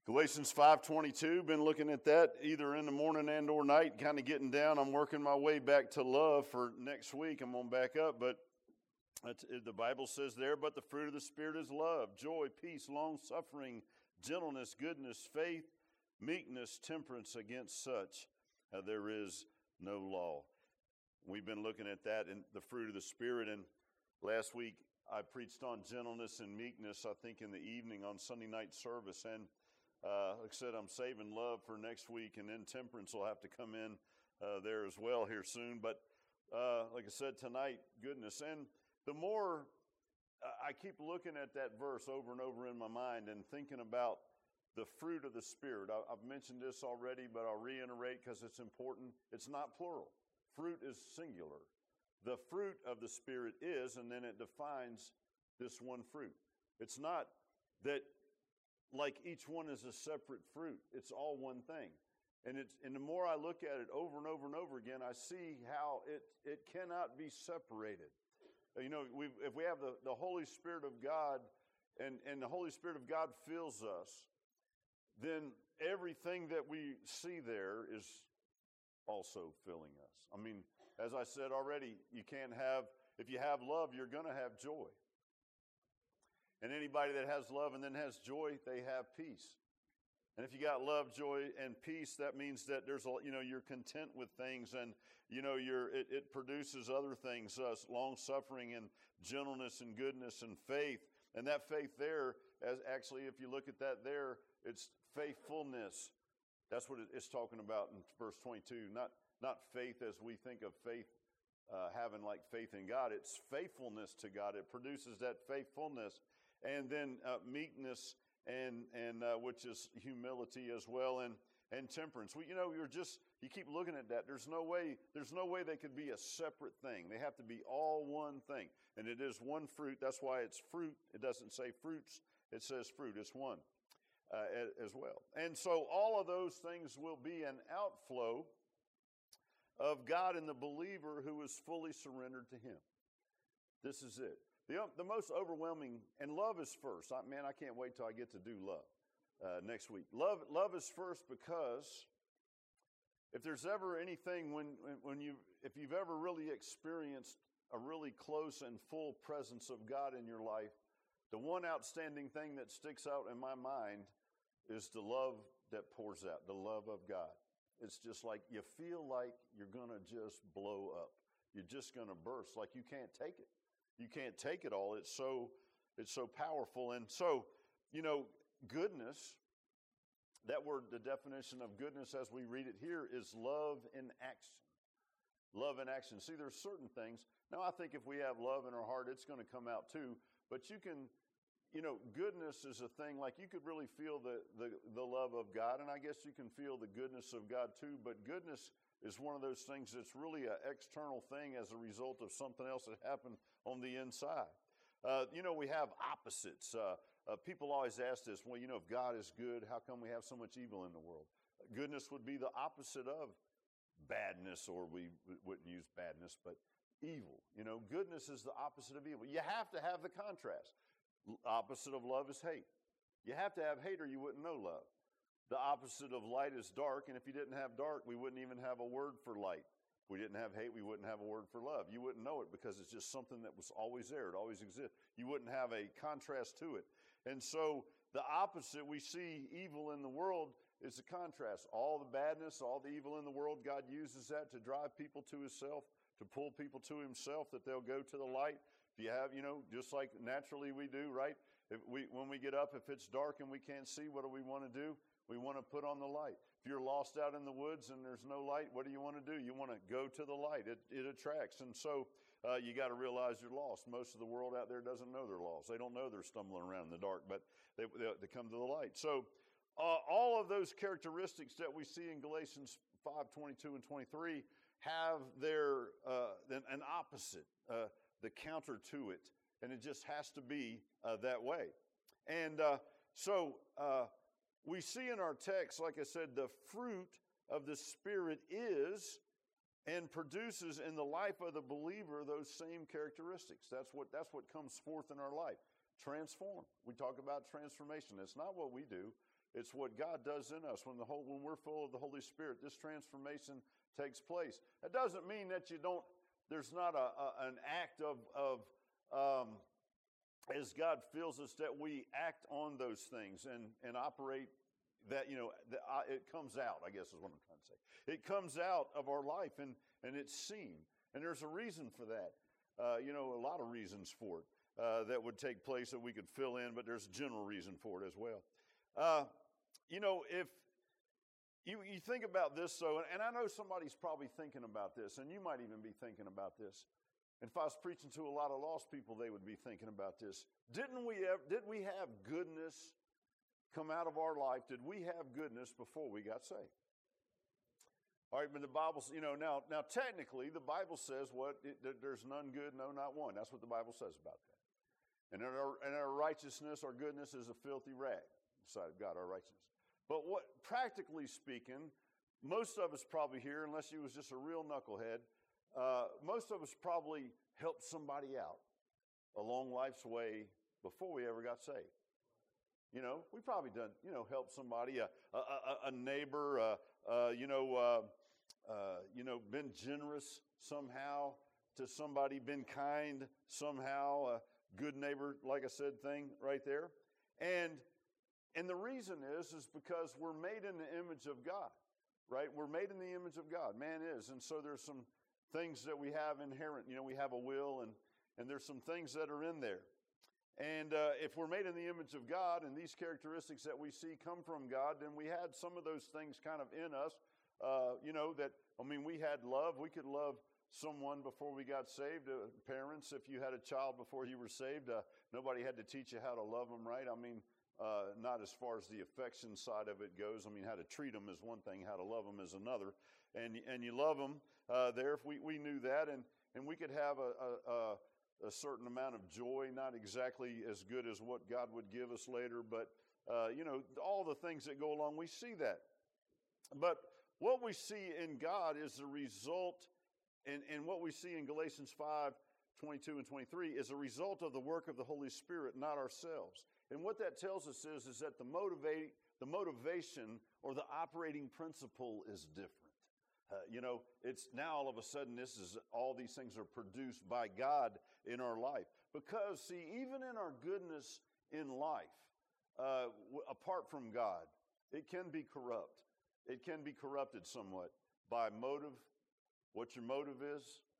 Galatians 5:22, been looking at that either in the morning and or night, kind of getting down. I'm working my way back to love for next week. I'm going to back up, but the Bible says there, but the fruit of the Spirit is love, joy, peace, long-suffering, gentleness, goodness, faith, meekness, temperance. Against such there is no law. We've been looking at that in the fruit of the Spirit, and last week I preached on gentleness and meekness, I think in the evening on Sunday night service, and like I said, I'm saving love for next week, and then temperance will have to come in there as well here soon. But like I said, tonight, goodness. And the more I keep looking at that verse over and over in my mind and thinking about the fruit of the Spirit. I've mentioned this already, but I'll reiterate because it's important. It's not plural. Fruit is singular. The fruit of the Spirit is, and then it defines this one fruit. It's not that like each one is a separate fruit. It's all one thing. And the more I look at it over and over and over again, I see how it cannot be separated. You know, if we have the Holy Spirit of God and the Holy Spirit of God fills us, then everything that we see there is also filling us. I mean, as I said already, if you have love, you're going to have joy. And anybody that has love and then has joy, they have peace. And if you got love, joy, and peace, that means that you're content with things, and it produces other things, long-suffering and gentleness and goodness and faith. And that faith there, if you look at that there, it's faithfulness. That's what it's talking about in verse 22. Not faith as we think of faith, having like faith in God. It's faithfulness to God. It produces that faithfulness. And then meekness and which is humility as well, and temperance. You keep looking at that. There's no way they could be a separate thing. They have to be all one thing. And it is one fruit. That's why it's fruit. It doesn't say fruits. It says fruit. It's one as well. And so all of those things will be an outflow of God in the believer who is fully surrendered to Him. This is it. The most overwhelming, and love is first. I can't wait till I get to do love next week. Love is first, because if there's ever anything if you've ever really experienced a really close and full presence of God in your life, the one outstanding thing that sticks out in my mind is the love that pours out, the love of God. It's just like you feel like you're going to just blow up. You're just going to burst, like you can't take it. You can't take it all. It's so powerful. And so, goodness, that word, the definition of goodness as we read it here is love in action. Love in action. See, there's certain things. Now, I think if we have love in our heart, it's going to come out too. But you can, goodness is a thing, like you could really feel the love of God, and I guess you can feel the goodness of God too. But goodness is one of those things that's really an external thing as a result of something else that happened on the inside. We have opposites. People always ask this, well, if God is good, how come we have so much evil in the world? Goodness would be the opposite of badness, or we wouldn't use badness, but evil. Goodness is the opposite of evil. You have to have the contrast. Opposite of love is hate. You have to have hate or you wouldn't know love. The opposite of light is dark, and if you didn't have dark, we wouldn't even have a word for light. If we didn't have hate, we wouldn't have a word for love. You wouldn't know it because it's just something that was always there. It always exists. You wouldn't have a contrast to it. And so the opposite, we see evil in the world, is the contrast. All the badness, all the evil in the world, God uses that to drive people to Himself, to pull people to Himself, that they'll go to the light. If you have, just like naturally we do, right? When we get up, if it's dark and we can't see, what do we want to do? We want to put on the light. If you're lost out in the woods and there's no light, what do you want to do? You want to go to the light. It attracts. And so you got to realize you're lost. Most of the world out there doesn't know they're lost. They don't know they're stumbling around in the dark, but they come to the light. So all of those characteristics that we see in Galatians 5:22 and 23 have an opposite, the counter to it. And it just has to be that way. And we see in our text, like I said, the fruit of the Spirit is and produces in the life of the believer those same characteristics. That's what comes forth in our life. Transform. We talk about transformation. It's not what we do. It's what God does in us. When we're full of the Holy Spirit, this transformation takes place. That doesn't mean that there's not an act of as God fills us, that we act on those things and operate that, it comes out, I guess is what I'm trying to say. It comes out of our life and it's seen. And there's a reason for that. A lot of reasons for it that would take place that we could fill in, but there's a general reason for it as well. If you think about this, and I know somebody's probably thinking about this, and you might even be thinking about this. And if I was preaching to a lot of lost people, they would be thinking about this. Did we have goodness come out of our life? Did we have goodness before we got saved? All right, but the Bible, now technically the Bible says there's none good, no, not one. That's what the Bible says about that. And our righteousness, our goodness is a filthy rag beside God, our righteousness. But practically speaking, most of us probably here, unless you was just a real knucklehead, most of us probably helped somebody out along life's way before we ever got saved. We probably done, helped somebody, a neighbor, been generous somehow to somebody, been kind somehow, a good neighbor, like I said, thing right there. And the reason is because we're made in the image of God, right? We're made in the image of God. Man is. And so there's some things that we have inherent. We have a will, and there's some things that are in there. And if we're made in the image of God and these characteristics that we see come from God, then we had some of those things kind of in us, we had love. We could love someone before we got saved. Parents, if you had a child before you were saved, nobody had to teach you how to love them, right? Not as far as the affection side of it goes. How to treat them is one thing, how to love them is another. And you love them there. If we knew that, and we could have a certain amount of joy, not exactly as good as what God would give us later, but all the things that go along, we see that. But what we see in God is the result, and what we see in Galatians 5:22 and 23 is a result of the work of the Holy Spirit, not ourselves. And what that tells us is that the motivation or the operating principle is different. It's now all of a sudden all these things are produced by God in our life. Because, see, even in our goodness in life, apart from God, it can be corrupt. It can be corrupted somewhat by motive, what your motive is,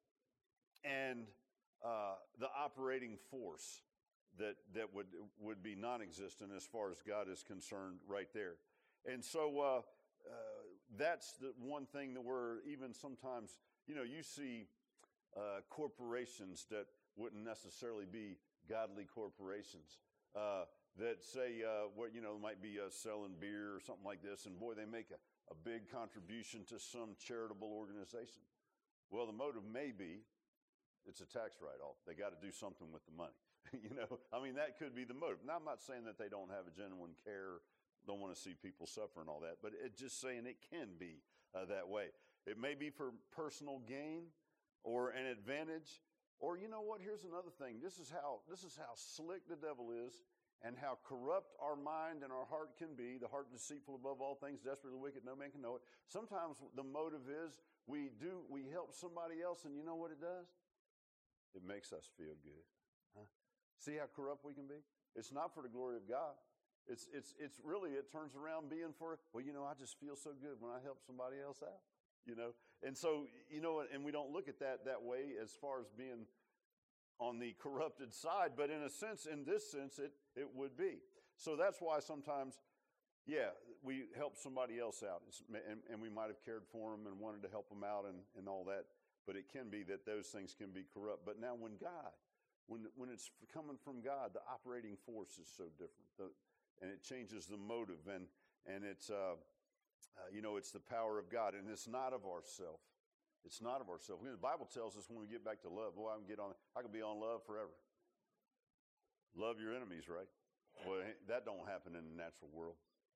and the operating force that would be non-existent as far as God is concerned right there. And so that's the one thing that we're even sometimes, you see corporations that wouldn't necessarily be godly corporations that say, might be selling beer or something like this, and boy, they make a big contribution to some charitable organization. Well, the motive may be it's a tax write-off. They got to do something with the money. That could be the motive. Now, I'm not saying that they don't have a genuine care, don't want to see people suffer and all that, but it's just saying it can be that way. It may be for personal gain or an advantage, or you know what? Here's another thing. This is how slick the devil is, and how corrupt our mind and our heart can be. The heart deceitful above all things, desperately wicked, no man can know it. Sometimes the motive is we help somebody else, and you know what it does? It makes us feel good. Huh? See how corrupt we can be? It's not for the glory of God. It's really, it turns around being for, I just feel so good when I help somebody else out, And so, and we don't look at that way as far as being on the corrupted side, but in this sense, it would be. So that's why sometimes, we help somebody else out, and we might have cared for them and wanted to help them out and all that, but it can be that those things can be corrupt. But now when it's coming from God, the operating force is so different, and it changes the motive, and it's, it's the power of God, and it's not of ourselves. It's not of ourselves. The Bible tells us when we get back to love, boy, I can be on love forever. Love your enemies, right? Well, that don't happen in the natural world.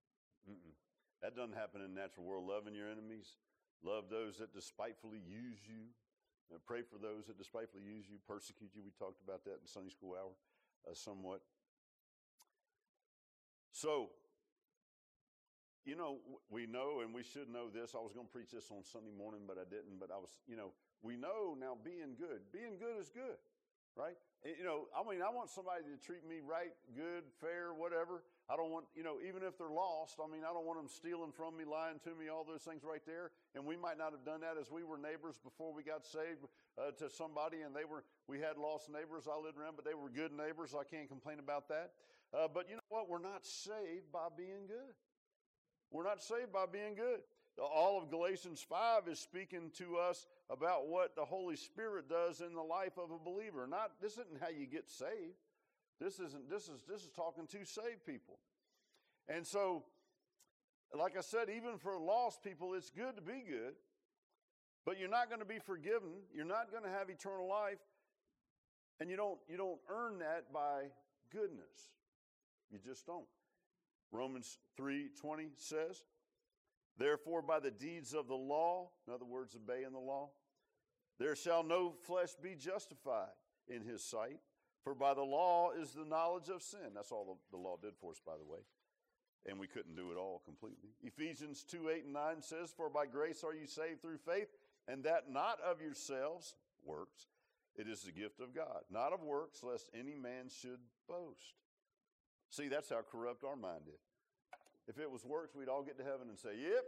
That doesn't happen in the natural world. Loving your enemies, love those that despitefully use you. Pray for those that despitefully use you, persecute you. We talked about that in Sunday school hour somewhat. So, we know, and we should know this. I was going to preach this on Sunday morning, but I didn't. But we know now being good. Being good is good, right? And, I want somebody to treat me right, good, fair, whatever. I don't want, even if they're lost, I don't want them stealing from me, lying to me, all those things right there. And we might not have done that as we were neighbors before we got saved to somebody, and we had lost neighbors I lived around, but they were good neighbors. I can't complain about that. But you know what? We're not saved by being good. We're not saved by being good. All of Galatians 5 is speaking to us about what the Holy Spirit does in the life of a believer. This isn't how you get saved. This is talking to saved people. And so, like I said, even for lost people, it's good to be good. But you're not going to be forgiven. You're not going to have eternal life. And you don't earn that by goodness. You just don't. Romans 3:20 says, therefore, by the deeds of the law, in other words, obeying the law, there shall no flesh be justified in his sight, for by the law is the knowledge of sin. That's all the law did for us, by the way. And we couldn't do it all completely. Ephesians 2:8-9 says, for by grace are you saved through faith, and that not of yourselves, works. It is the gift of God, not of works, lest any man should boast. See, that's how corrupt our mind is. If it was works, we'd all get to heaven and say, yep,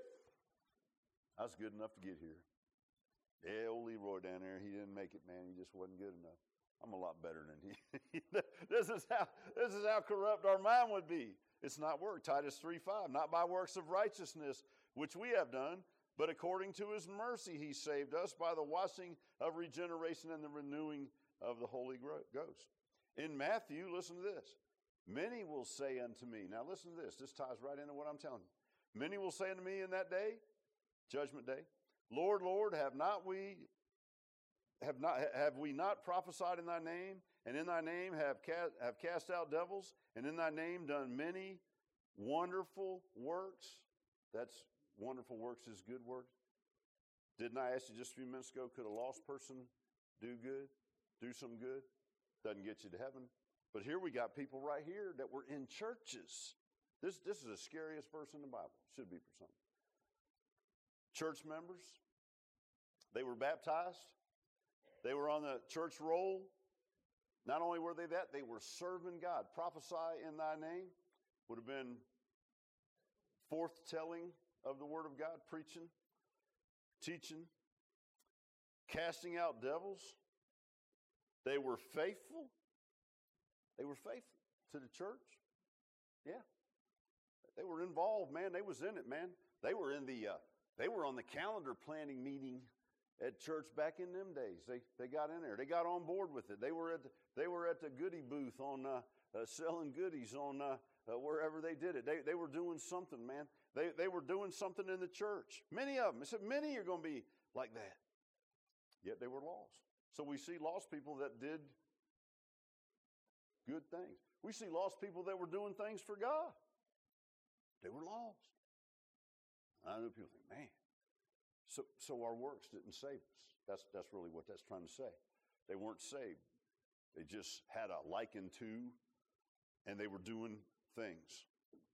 I was good enough to get here. Yeah, old Leroy down there, he didn't make it, man. He just wasn't good enough. I'm a lot better than he. This is how corrupt our mind would be. It's not work. Titus 3:5, not by works of righteousness, which we have done, but according to his mercy he saved us by the washing of regeneration and the renewing of the Holy Ghost. In Matthew, listen to this. Many will say unto me, now listen to this. This ties right into what I'm telling you. Many will say unto me in that day, judgment day, Lord, Lord, have we not prophesied in thy name, and in thy name have cast out devils, and in thy name done many wonderful works? That's wonderful works is good works. Didn't I ask you just a few minutes ago, could a lost person do good, do some good? Doesn't get you to heaven. But here we got people right here that were in churches. This is the scariest verse in the Bible. Should be for some. Church members, they were baptized. They were on the church roll. Not only were they that, they were serving God. Prophesy in thy name would have been forthtelling of the word of God, preaching, teaching, casting out devils. They were faithful. They were faithful to the church. Yeah. They were involved, man. They was in it, man. They were on the calendar planning meeting at church back in them days. They got in there. They got on board with it. They were at the goodie booth on selling goodies on wherever they did it. They were doing something, man. They were doing something in the church. Many of them. I said, many are going to be like that. Yet they were lost. So we see lost people that did good things. We see lost people that were doing things for God. They were lost. I know people think, man, so our works didn't save us. That's really what that's trying to say. They weren't saved. They just had a liken to, and they were doing things.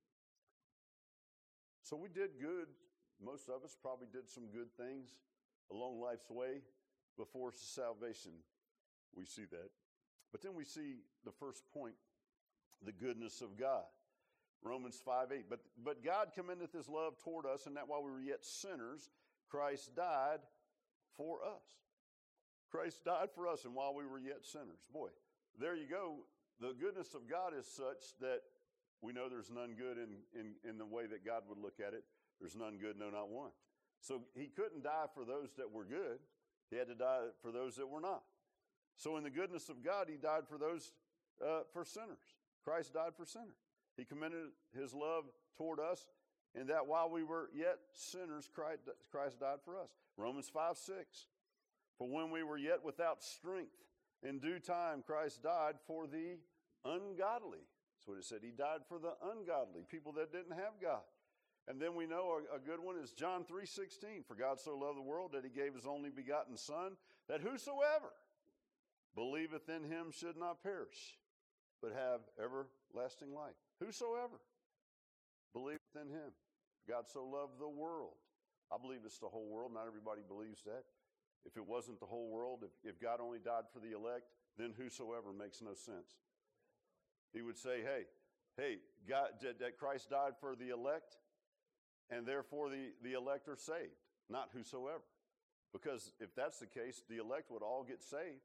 So we did good. Most of us probably did some good things along life's way before salvation. We see that. But then we see the first point, the goodness of God. Romans 5:8. But God commendeth his love toward us, and that while we were yet sinners, Christ died for us. Christ died for us, and while we were yet sinners. Boy, there you go. The goodness of God is such that we know there's none good in the way that God would look at it. There's none good, no, not one. So he couldn't die for those that were good. He had to die for those that were not. So in the goodness of God, he died for those, for sinners. Christ died for sinners. He commended his love toward us, in that while we were yet sinners, Christ died for us. Romans 5:6. For when we were yet without strength, in due time Christ died for the ungodly. That's what it said. He died for the ungodly, people that didn't have God. And then we know a good one is John 3:16. For God so loved the world that he gave his only begotten Son, that whosoever believeth in him should not perish, but have everlasting life. Whosoever believeth in him. God so loved the world. I believe it's the whole world. Not everybody believes that. If it wasn't the whole world, if God only died for the elect, then whosoever makes no sense. He would say, hey, God, that Christ died for the elect, and therefore the elect are saved, not whosoever. Because if that's the case, the elect would all get saved,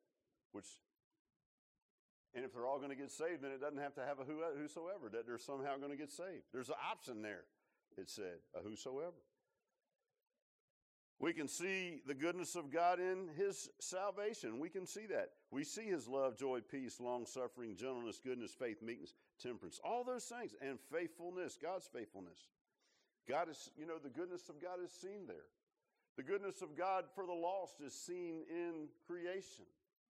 and if they're all going to get saved, then it doesn't have to have a whosoever, that they're somehow going to get saved. There's an option there, it said, a whosoever. We can see the goodness of God in his salvation. We can see that. We see his love, joy, peace, long-suffering, gentleness, goodness, faith, meekness, temperance. All those things. And faithfulness, God's faithfulness. God is, the goodness of God is seen there. The goodness of God for the lost is seen in creation.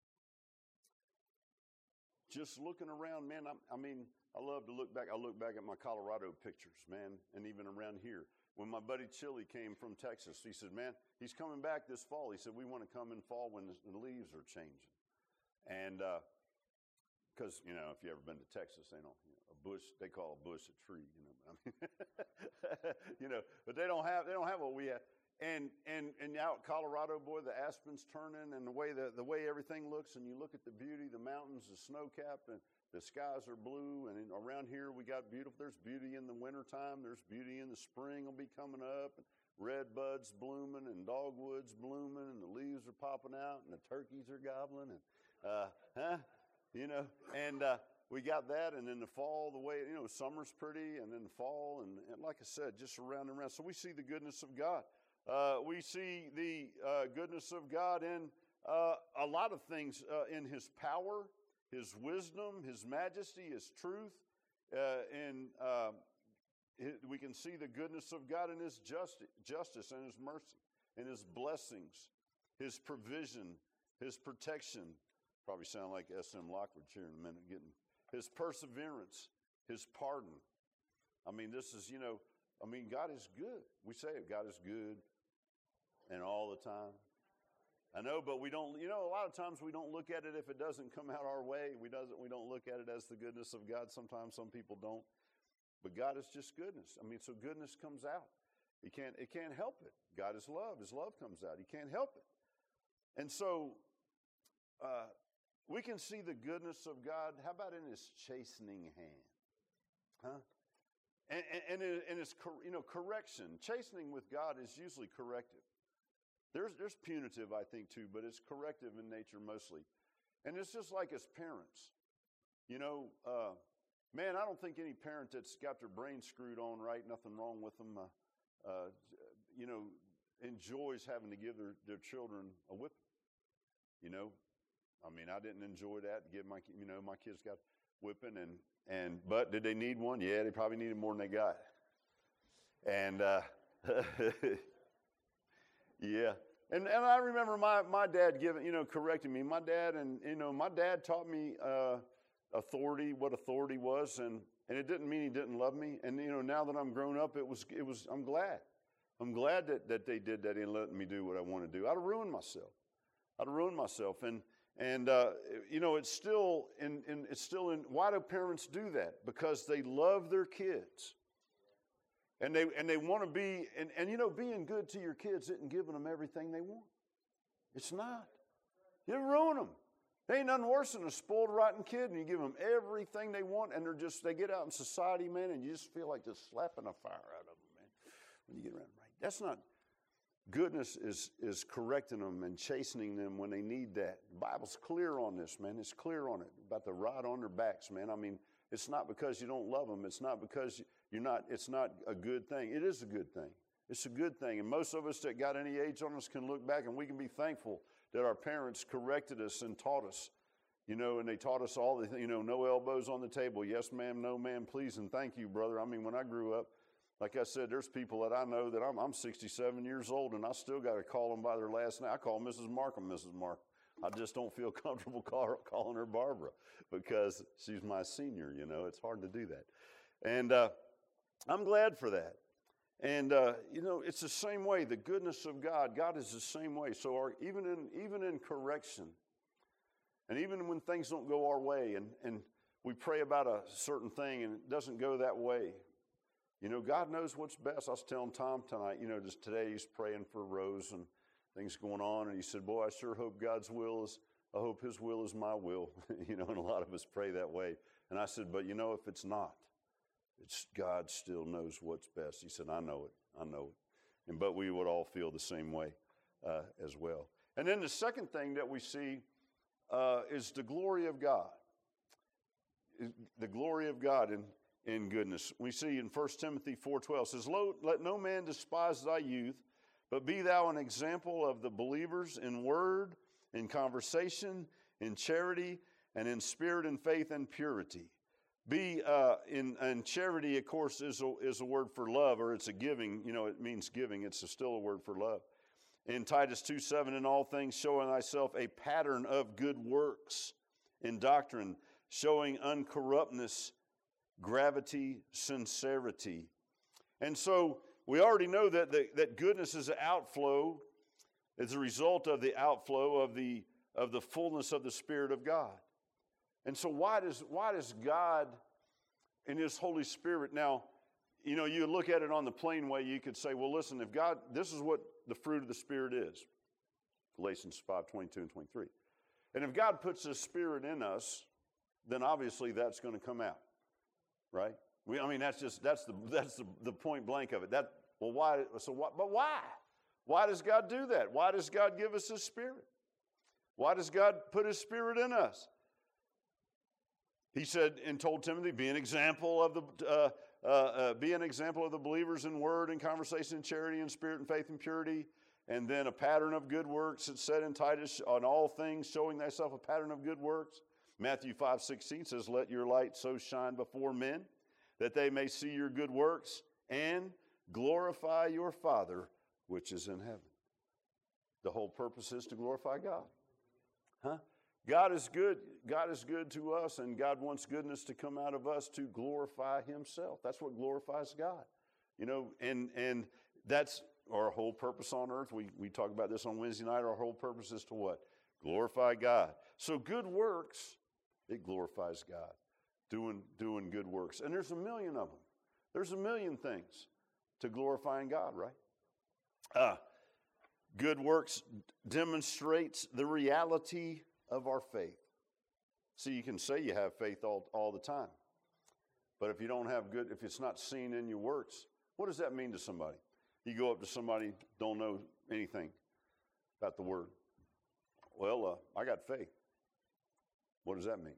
Just looking around, man, I love to look back. I look back at my Colorado pictures, man, and even around here. When my buddy Chili came from Texas, he said, man, he's coming back this fall. He said, we want to come in fall when the leaves are changing. And because, if you've ever been to Texas, a bush, they call a bush a tree, but they don't have what we have. And out in Colorado, boy, the aspen's turning, and the way everything looks, and you look at the beauty, the mountains, the snow-capped, and the skies are blue, and around here we got beautiful. There's beauty in the wintertime. There's beauty in the spring will be coming up, and red buds blooming, and dogwoods blooming, and the leaves are popping out, and the turkeys are gobbling, and we got that, and then the fall, the way, summer's pretty, and then the fall, and like I said, just around and around. So we see the goodness of God. We see the goodness of God in a lot of things, in his power, his wisdom, his majesty, his truth, and we can see the goodness of God in his justice and his mercy, and his blessings, his provision, his protection. Probably sound like S.M. Lockridge here in a minute, getting his perseverance, his pardon. This is, God is good. We say it, God is good, and all the time. I know, but we don't, a lot of times we don't look at it if it doesn't come out our way. We don't look at it as the goodness of God. Sometimes some people don't. But God is just goodness. So goodness comes out. It can't help it. God is love. His love comes out. He can't help it. And so we can see the goodness of God. How about in his chastening hand? And his correction. Chastening with God is usually corrective. There's punitive, I think, too, but it's corrective in nature mostly. And it's just like as parents. Man, I don't think any parent that's got their brain screwed on right, nothing wrong with them, enjoys having to give their children a whipping. I didn't enjoy that. Give my kids got whipping, but did they need one? Yeah, they probably needed more than they got. And yeah. And I remember my dad correcting me. My dad taught me authority, what authority was, and it didn't mean he didn't love me. And now that I'm grown up, I'm glad. I'm glad that they did that and let me do what I want to do. I'd have ruined myself. And it's still in. Why do parents do that? Because they love their kids. And they want to be, being good to your kids isn't giving them everything they want. It's not. You ruin them. There ain't nothing worse than a spoiled, rotten kid, and you give them everything they want, and they get out in society, man, and you just feel like just slapping the fire out of them, man, when you get around. Right? That's not, goodness is correcting them and chastening them when they need that. The Bible's clear on this, man. It's clear on it, about the rod on their backs, man. It's not because you don't love them. It's not because it's not a good thing. It is a good thing. It's a good thing. And most of us that got any age on us can look back and we can be thankful that our parents corrected us and taught us, and they taught us all the, no elbows on the table. Yes, ma'am, no, ma'am, please, and thank you, brother. When I grew up, like I said, there's people that I know that I'm 67 years old and I still got to call them by their last name. I call Mrs. Markham, Mrs. Markham. I just don't feel comfortable calling her Barbara because she's my senior, It's hard to do that. And I'm glad for that. And, it's the same way. The goodness of God is the same way. So even in correction, and even when things don't go our way and we pray about a certain thing and it doesn't go that way, You know, God knows what's best. I was telling Tom tonight, you know, just today he's praying for Rose and things going on. And he said, boy, I sure hope I hope his will is my will. You know, and a lot of us pray that way. And I said, but you know, if it's not, God still knows what's best. He said, I know it. But we would all feel the same way as well. And then the second thing that we see is the glory of God. The glory of God in goodness. We see in 1 Timothy 4:12 says, let no man despise thy youth, but be thou an example of the believers in word, in conversation, in charity, and in spirit and faith and purity. Be in charity, of course, is a word for love, or it's a giving. You know, it means giving. It's still a word for love. In Titus 2:7, in all things showing thyself a pattern of good works. In doctrine, showing uncorruptness, gravity, sincerity. And so we already know that goodness is an outflow. It's a result of the outflow of the fullness of the Spirit of God. And so why does God in His Holy Spirit, now, you know, you look at it on the plain way, you could say, well, listen, if God, this is what the fruit of the Spirit is. Galatians 5:22 and 23. And if God puts His Spirit in us, then obviously that's going to come out, right? That's the point blank of it. Why? But why? Why does God do that? Why does God give us His Spirit? Why does God put His Spirit in us? He said and told Timothy, be an example of the believers in word and conversation and charity and spirit and faith and purity, and then a pattern of good works. It said in Titus, on all things showing thyself a pattern of good works. Matthew 5:16 says, let your light so shine before men that they may see your good works and glorify your Father which is in heaven. The whole purpose is to glorify God. Huh? God is good. God is good to us, and God wants goodness to come out of us to glorify Himself. That's what glorifies God. You know, and that's our whole purpose on earth. We talk about this on Wednesday night. Our whole purpose is to what? Glorify God. So good works, it glorifies God. Doing good works. And there's a million of them. There's a million things to glorifying God, right? Good works demonstrates the reality of our faith. See, you can say you have faith all the time. But if you don't have if it's not seen in your works, what does that mean to somebody? You go up to somebody, don't know anything about the Word. Well, I got faith. What does that mean?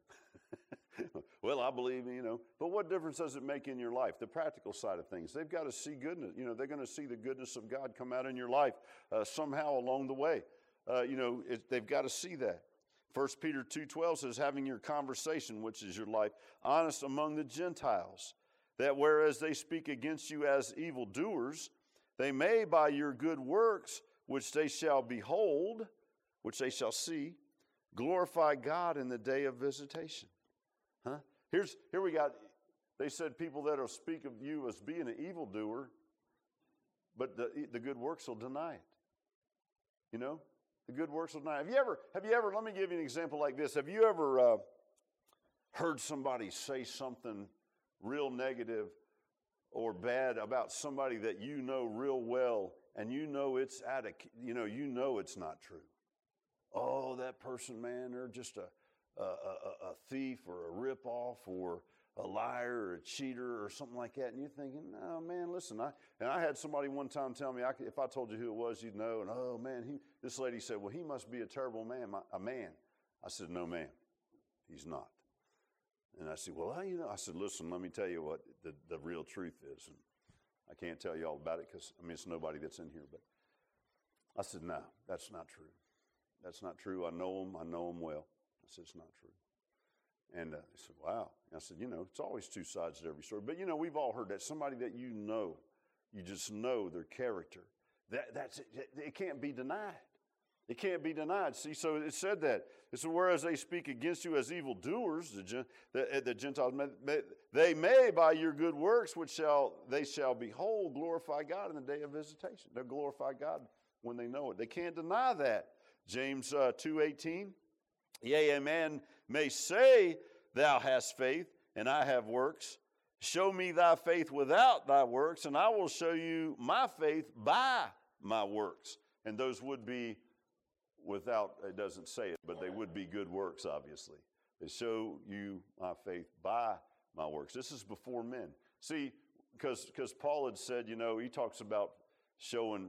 Well, I believe, you know. But what difference does it make in your life? The practical side of things. They've got to see goodness. You know, they're going to see the goodness of God come out in your life somehow along the way. They've got to see that. 1 Peter 2:12 says, having your conversation, which is your life, honest among the Gentiles, that whereas they speak against you as evildoers, they may by your good works, which they shall behold, which they shall see, glorify God in the day of visitation. Huh? Here we got, they said people that will speak of you as being an evildoer, but the good works will deny it. You know? The good works will deny it. Have you ever, let me give you an example like this. Have you ever heard somebody say something real negative or bad about somebody that you know real well, and you know it's it's not true? Oh, that person, man, they're just a thief or a ripoff or a liar or a cheater or something like that. And you're thinking, no, man, listen. I had somebody one time tell me, if I told you who it was, you'd know. And, oh, man, this lady said, well, he must be a terrible man, a man. I said, no, ma'am, he's not. And I said, well, how you know? I said, listen, let me tell you what the real truth is. And I can't tell you all about it because, it's nobody that's in here. But I said, no, that's not true. That's not true. I know him well. I said, it's not true. And he said, wow. And I said, it's always two sides to every story. But, we've all heard that. Somebody that you just know their character. It can't be denied. It can't be denied. See, so it said that. It said, whereas they speak against you as evildoers, the Gentiles, they may by your good works, which they shall behold, glorify God in the day of visitation. They'll glorify God when they know it. They can't deny that. James 2:18, yea, a man may say, thou hast faith, and I have works. Show me thy faith without thy works, and I will show you my faith by my works. And those would be without, it doesn't say it, but they would be good works, obviously. They show you my faith by my works. This is before men. See, because Paul had said, he talks about showing,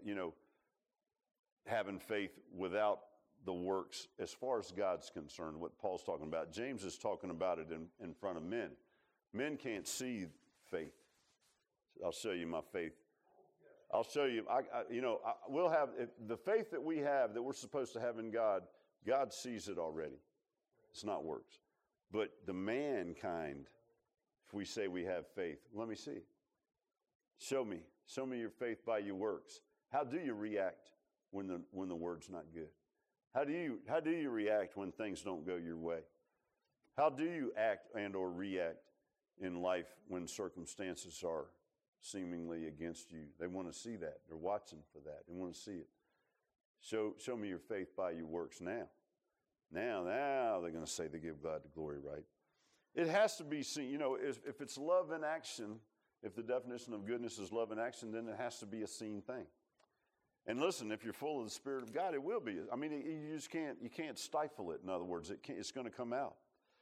having faith without the works as far as God's concerned, what Paul's talking about. James is talking about it in front of men. Men can't see faith. I'll show you my faith. I'll show you. We'll have the faith that we have, that we're supposed to have in God. God sees it already. It's not works. But the mankind, if we say we have faith, let me see. Show me your faith by your works. How do you react when the word's not good? How do you react when things don't go your way? How do you act and or react in life when circumstances are seemingly against you? They want to see that. They're watching for that. They want to see it. Show me your faith by your works now. Now they're going to say they give God the glory, right? It has to be seen. If it's love in action, if the definition of goodness is love in action, then it has to be a seen thing. And listen, if you're full of the Spirit of God, it will be. I mean, you just can't stifle it. In other words, it's going to come out.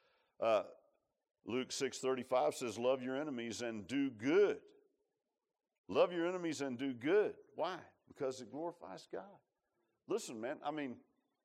Luke 6:35 says, love your enemies and do good. Love your enemies and do good. Why? Because it glorifies God. Listen, man, I mean,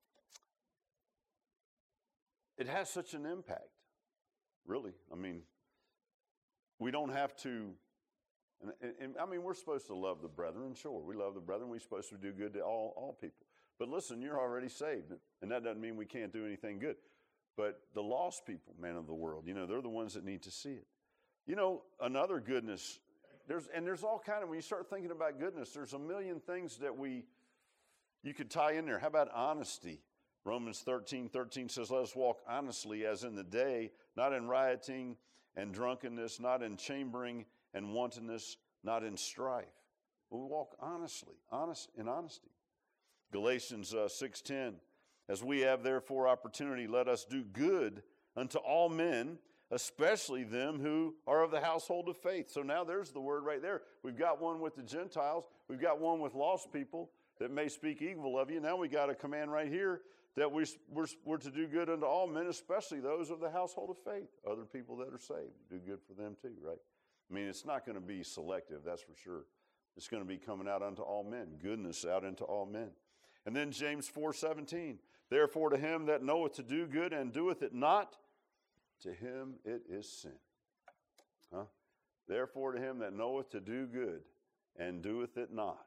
it has such an impact, really. I mean, we don't have to, and I mean, we're supposed to love the brethren, sure. We love the brethren. We're supposed to do good to all people. But listen, you're already saved, and that doesn't mean we can't do anything good. But the lost people, man of the world, they're the ones that need to see it. Another goodness, there's all kind of, when you start thinking about goodness, there's a million things that you could tie in there. How about honesty? Romans 13:13 says, let us walk honestly as in the day, not in rioting and drunkenness, not in chambering and wantonness, not in strife. But we walk honestly, in honesty. Galatians 6:10, as we have therefore opportunity, let us do good unto all men, especially them who are of the household of faith. So now there's the word right there. We've got one with the Gentiles. We've got one with lost people that may speak evil of you. Now we got a command right here that we're to do good unto all men, especially those of the household of faith, other people that are saved. Do good for them too, right? I mean, it's not going to be selective, that's for sure. It's going to be coming out unto all men, goodness out into all men. And then James 4:17, therefore to him that knoweth to do good and doeth it not, to him it is sin. Therefore to him that knoweth to do good and doeth it not,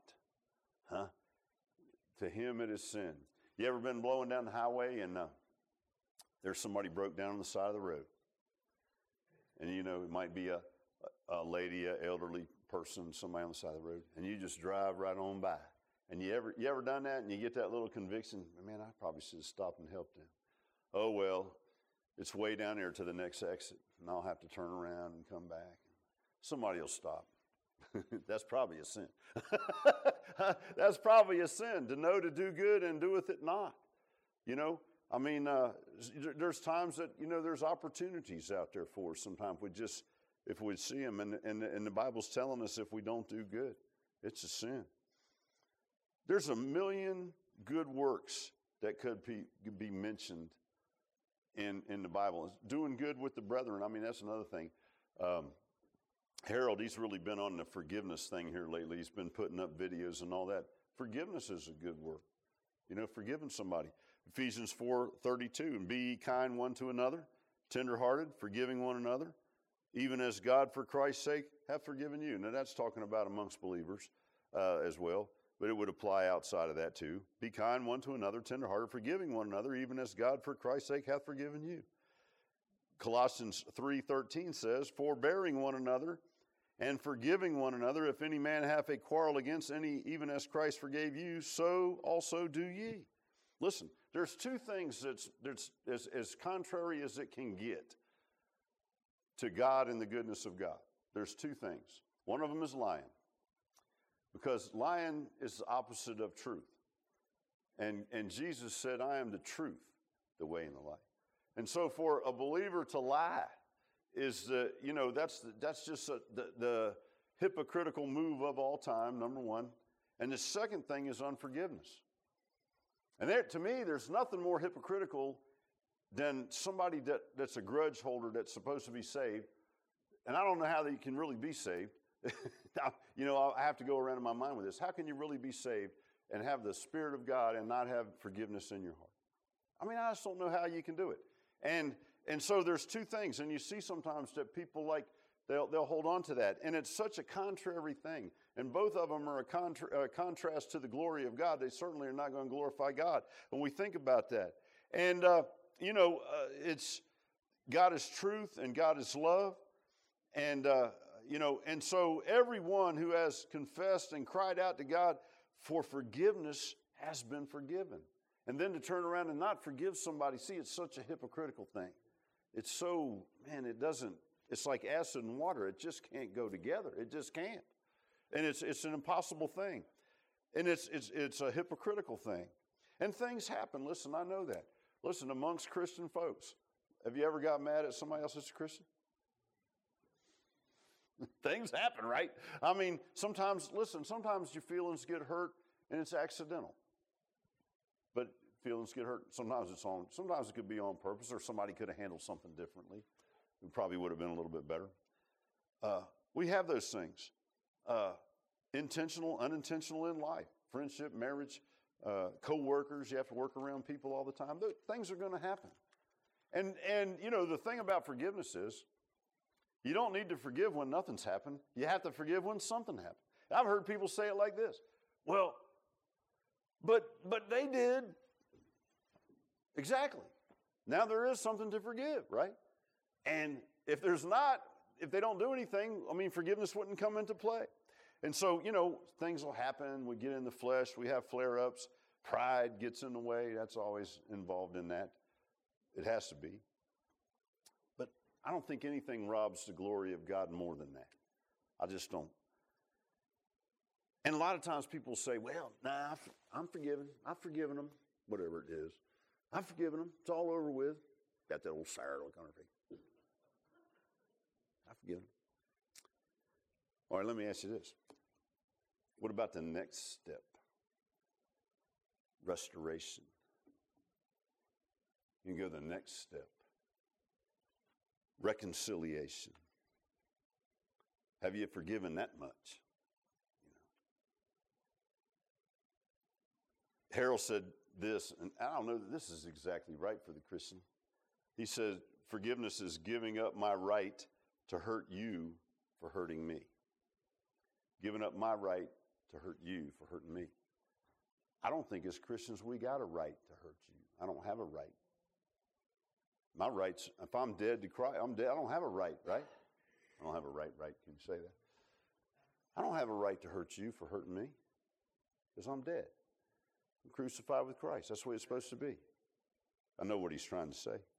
to him it is sin. You ever been blowing down the highway and there's somebody broke down on the side of the road? And it might be a lady, an elderly person, somebody on the side of the road, and you just drive right on by. And you ever done that, and you get that little conviction, man, I probably should have stopped and helped him. Oh, well, it's way down there to the next exit, and I'll have to turn around and come back. Somebody will stop. That's probably a sin. That's probably a sin, to know to do good and doeth it not. I mean, there's times that, there's opportunities out there for us sometimes. If we see them, and the Bible's telling us if we don't do good, it's a sin. There's a million good works that could be mentioned in the Bible. Doing good with the brethren, I mean, that's another thing. Harold, he's really been on the forgiveness thing here lately. He's been putting up videos and all that. Forgiveness is a good work. Forgiving somebody. Ephesians 4:32, and be ye kind one to another, tenderhearted, forgiving one another, even as God for Christ's sake hath forgiven you. Now that's talking about amongst believers as well, but it would apply outside of that too. Be kind one to another, tenderhearted, forgiving one another, even as God for Christ's sake hath forgiven you. Colossians 3:13 says, forbearing one another and forgiving one another, if any man hath a quarrel against any, even as Christ forgave you, so also do ye. Listen, there's two things that's as contrary as it can get to God and the goodness of God. There's two things. One of them is lying, because lying is the opposite of truth. And Jesus said, I am the truth, the way, and the life. And so for a believer to lie is that's just the hypocritical move of all time, number one. And the second thing is unforgiveness. And to me, there's nothing more hypocritical than somebody that's a grudge holder that's supposed to be saved. And I don't know how they can really be saved. Now, I have to go around in my mind with this. How can you really be saved and have the Spirit of God and not have forgiveness in your heart? I mean, I just don't know how you can do it. And so there's two things, and you see sometimes that people they'll hold on to that, and it's such a contrary thing. And both of them are a contrast to the glory of God. They certainly are not going to glorify God when we think about that. And it's God is truth and God is love, and so everyone who has confessed and cried out to God for forgiveness has been forgiven. And then to turn around and not forgive somebody, see, it's such a hypocritical thing. It's so, it's like acid and water. It just can't go together. It just can't. And it's an impossible thing. And it's a hypocritical thing. And things happen. Listen, I know that. Listen, amongst Christian folks, have you ever got mad at somebody else that's a Christian? Things happen, right? I mean, sometimes your feelings get hurt and it's accidental. But feelings get hurt. Sometimes it could be on purpose, or somebody could have handled something differently. It probably would have been a little bit better. We have those things. Intentional, unintentional in life. Friendship, marriage, co-workers. You have to work around people all the time. Things are going to happen. And the thing about forgiveness is you don't need to forgive when nothing's happened. You have to forgive when something happened. I've heard people say it like this. Well, but they did. Exactly. Now there is something to forgive, right? And if they don't do anything, forgiveness wouldn't come into play. And so, things will happen. We get in the flesh. We have flare-ups. Pride gets in the way. That's always involved in that. It has to be. But I don't think anything robs the glory of God more than that. I just don't. And a lot of times people say, well, nah, I'm forgiven. I've forgiven them, whatever it is. I've forgiven them. It's all over with. Got that old sour look on her face. I've forgiven them. All right, let me ask you this. What about the next step? Restoration. You can go to the next step. Reconciliation. Have you forgiven that much? Harold said this, and I don't know that this is exactly right for the Christian. He said, forgiveness is giving up my right to hurt you for hurting me. Giving up my right to hurt you for hurting me. I don't think as Christians we got a right to hurt you. I don't have a right. My rights, if I'm dead to Christ, I'm dead. I don't have a right, right? I don't have a right. Can you say that? I don't have a right to hurt you for hurting me because I'm dead. I'm crucified with Christ. That's the way it's supposed to be. I know what he's trying to say.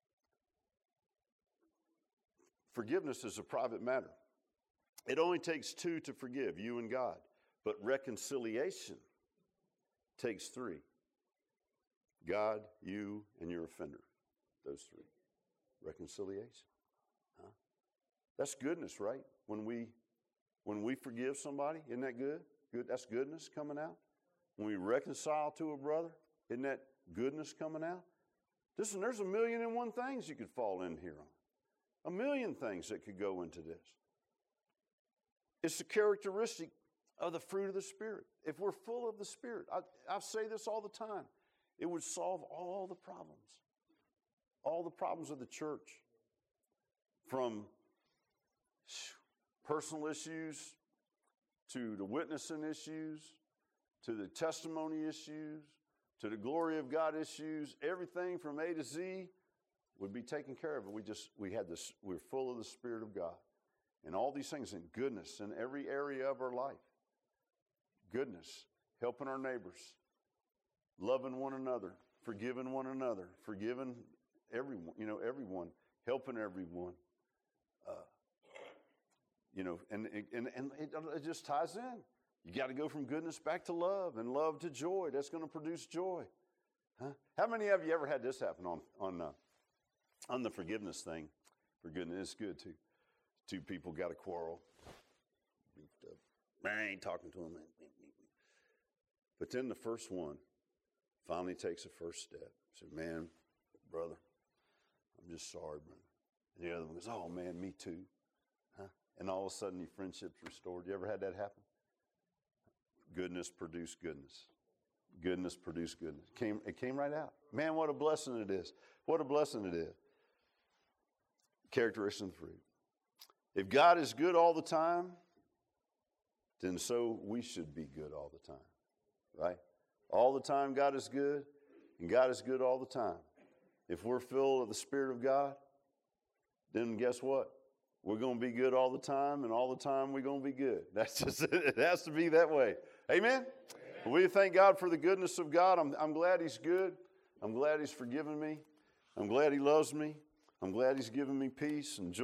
Forgiveness is a private matter. It only takes two to forgive, you and God. But reconciliation takes three. God, you, and your offender. Those three. Reconciliation. Huh? That's goodness, right? When we forgive somebody, isn't that good? That's goodness coming out. When we reconcile to a brother, isn't that goodness coming out? Listen, there's 1,000,001 things you could fall in here on. 1,000,000 things that could go into this. It's a characteristic of the fruit of the Spirit. If we're full of the Spirit, I say this all the time, it would solve all the problems. All the problems of the church. From personal issues to the witnessing issues, to the testimony issues, to the glory of God issues, everything from A to Z would be taken care of. We're full of the Spirit of God. And all these things in goodness in every area of our life. Goodness, helping our neighbors, loving one another, forgiving one another, forgiving everyone, helping everyone. And it just ties in. You got to go from goodness back to love and love to joy. That's going to produce joy. Huh? How many of you ever had this happen on the forgiveness thing? For goodness, it's good too. Two people got a quarrel. Beefed up. Man, I ain't talking to him. But then the first one finally takes the first step. Said, man, brother, I'm just sorry, brother. And the other one goes, oh man, me too. Huh? And all of a sudden your friendship's restored. You ever had that happen? Goodness produced goodness. Goodness produced goodness. It came right out. Man, what a blessing it is. What a blessing it is. Characteristic of the fruit. If God is good all the time, then so we should be good all the time. Right? All the time God is good, and God is good all the time. If we're filled with the Spirit of God, then guess what? We're going to be good all the time, and all the time we're going to be good. That's just it. Has to be that way. Amen? We thank God for the goodness of God. I'm glad He's good. I'm glad He's forgiven me. I'm glad He loves me. I'm glad He's given me peace and joy.